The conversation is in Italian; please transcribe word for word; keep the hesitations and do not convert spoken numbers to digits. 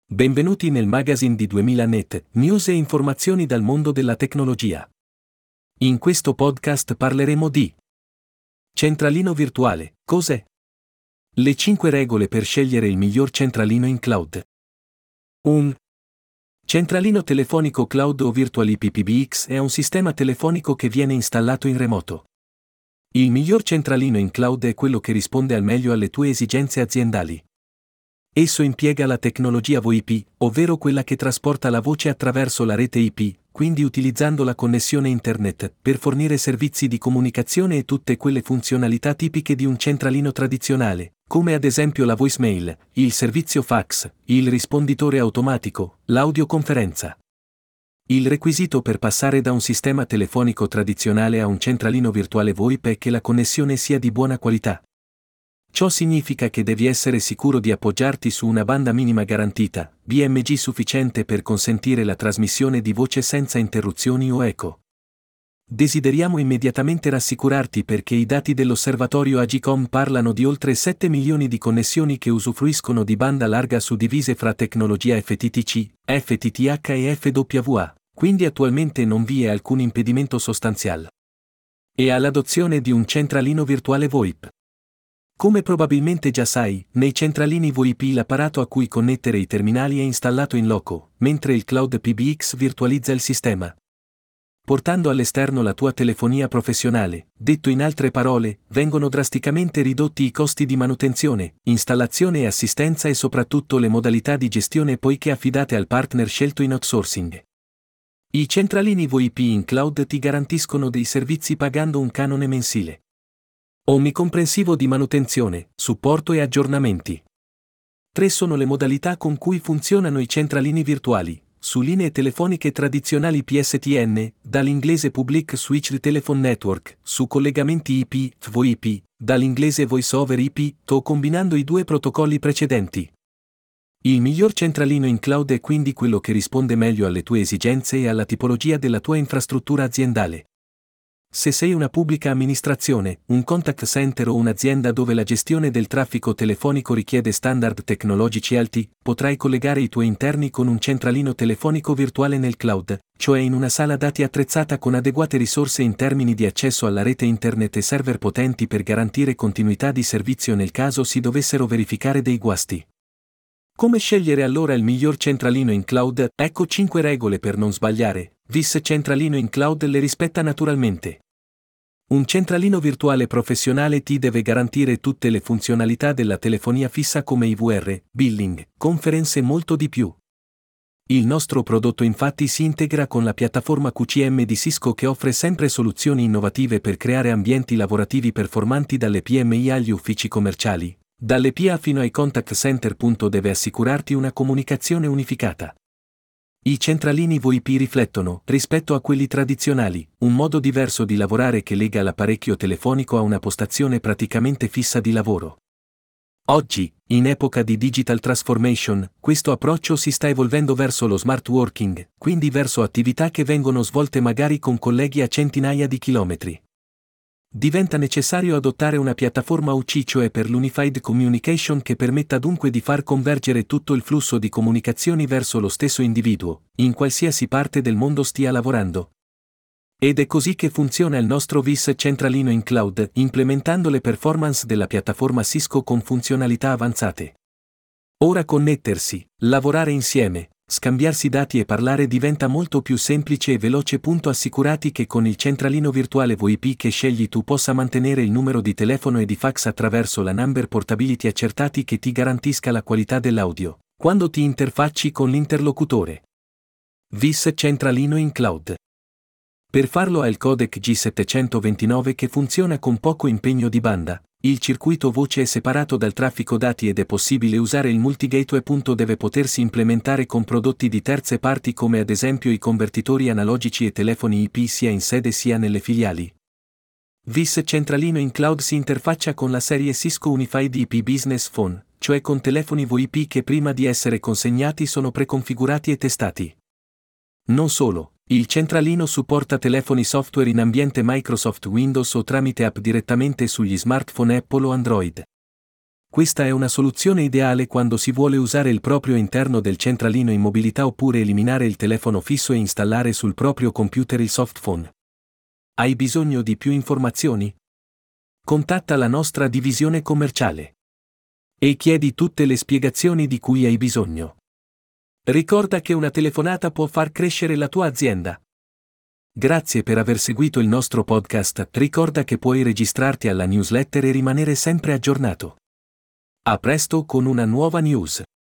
Benvenuti nel magazine di duemila Net, news e informazioni dal mondo della tecnologia. In questo podcast parleremo di centralino virtuale, cos'è? Le cinque regole per scegliere il miglior centralino in cloud. Un centralino telefonico cloud o virtual I P P B X è un sistema telefonico che viene installato in remoto. Il miglior centralino in cloud è quello che risponde al meglio alle tue esigenze aziendali. Esso impiega la tecnologia V O I P, ovvero quella che trasporta la voce attraverso la rete I P, quindi utilizzando la connessione internet, per fornire servizi di comunicazione e tutte quelle funzionalità tipiche di un centralino tradizionale, come ad esempio la voicemail, il servizio fax, il risponditore automatico, l'audioconferenza. Il requisito per passare da un sistema telefonico tradizionale a un centralino virtuale V O I P è che la connessione sia di buona qualità. Ciò significa che devi essere sicuro di appoggiarti su una banda minima garantita, B M G sufficiente per consentire la trasmissione di voce senza interruzioni o eco. Desideriamo immediatamente rassicurarti perché i dati dell'osservatorio Agicom parlano di oltre sette milioni di connessioni che usufruiscono di banda larga suddivise fra tecnologia F T T C, F T T H e F W A, quindi attualmente non vi è alcun impedimento sostanziale. E all'adozione di un centralino virtuale V O I P. Come probabilmente già sai, nei centralini V O I P l'apparato a cui connettere i terminali è installato in loco, mentre il cloud P B X virtualizza il sistema. Portando all'esterno la tua telefonia professionale, detto in altre parole, vengono drasticamente ridotti i costi di manutenzione, installazione e assistenza e soprattutto le modalità di gestione poiché affidate al partner scelto in outsourcing. I centralini V O I P in cloud ti garantiscono dei servizi pagando un canone mensile omnicomprensivo di manutenzione, supporto e aggiornamenti. Tre sono le modalità con cui funzionano i centralini virtuali, su linee telefoniche tradizionali P S T N, dall'inglese Public Switched Telephone Network, su collegamenti I P, V O I P, dall'inglese Voice over I P, o combinando i due protocolli precedenti. Il miglior centralino in cloud è quindi quello che risponde meglio alle tue esigenze e alla tipologia della tua infrastruttura aziendale. Se sei una pubblica amministrazione, un contact center o un'azienda dove la gestione del traffico telefonico richiede standard tecnologici alti, potrai collegare i tuoi interni con un centralino telefonico virtuale nel cloud, cioè in una sala dati attrezzata con adeguate risorse in termini di accesso alla rete internet e server potenti per garantire continuità di servizio nel caso si dovessero verificare dei guasti. Come scegliere allora il miglior centralino in cloud? Ecco cinque regole per non sbagliare. Vis centralino in cloud le rispetta naturalmente. Un centralino virtuale professionale ti deve garantire tutte le funzionalità della telefonia fissa come I V R, billing, conference e molto di più. Il nostro prodotto infatti si integra con la piattaforma Q C M di Cisco che offre sempre soluzioni innovative per creare ambienti lavorativi performanti dalle P M I agli uffici commerciali, dalle P A fino ai contact center. Deve assicurarti una comunicazione unificata. I centralini V O I P riflettono, rispetto a quelli tradizionali, un modo diverso di lavorare che lega l'apparecchio telefonico a una postazione praticamente fissa di lavoro. Oggi, in epoca di digital transformation, questo approccio si sta evolvendo verso lo smart working, quindi verso attività che vengono svolte magari con colleghi a centinaia di chilometri. Diventa necessario adottare una piattaforma U C, cioè per l'Unified Communication, che permetta dunque di far convergere tutto il flusso di comunicazioni verso lo stesso individuo, in qualsiasi parte del mondo stia lavorando. Ed è così che funziona il nostro Vis centralino in cloud, implementando le performance della piattaforma Cisco con funzionalità avanzate. Ora connettersi, lavorare insieme, scambiarsi dati e parlare diventa molto più semplice e veloce. Assicurati che con il centralino virtuale V O I P che scegli tu possa mantenere il numero di telefono e di fax attraverso la number portability accertati che ti garantisca la qualità dell'audio, quando ti interfacci con l'interlocutore. Vis centralino in cloud. Per farlo ha il codec G settecentoventinove che funziona con poco impegno di banda. Il circuito voce è separato dal traffico dati ed è possibile usare il multigateway. Deve potersi implementare con prodotti di terze parti come ad esempio i convertitori analogici e telefoni I P sia in sede sia nelle filiali. Vis centralino in cloud si interfaccia con la serie Cisco Unified I P Business Phone, cioè con telefoni V O I P che prima di essere consegnati sono preconfigurati e testati. Non solo. Il centralino supporta telefoni software in ambiente Microsoft Windows o tramite app direttamente sugli smartphone Apple o Android. Questa è una soluzione ideale quando si vuole usare il proprio interno del centralino in mobilità oppure eliminare il telefono fisso e installare sul proprio computer il softphone. Hai bisogno di più informazioni? Contatta la nostra divisione commerciale e chiedi tutte le spiegazioni di cui hai bisogno. Ricorda che una telefonata può far crescere la tua azienda. Grazie per aver seguito il nostro podcast. Ricorda che puoi registrarti alla newsletter e rimanere sempre aggiornato. A presto con una nuova news.